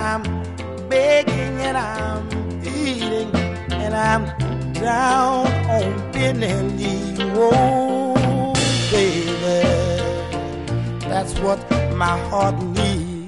I'm begging and I'm eating and I'm down on bending knee. Oh, baby, that's what my heart needs.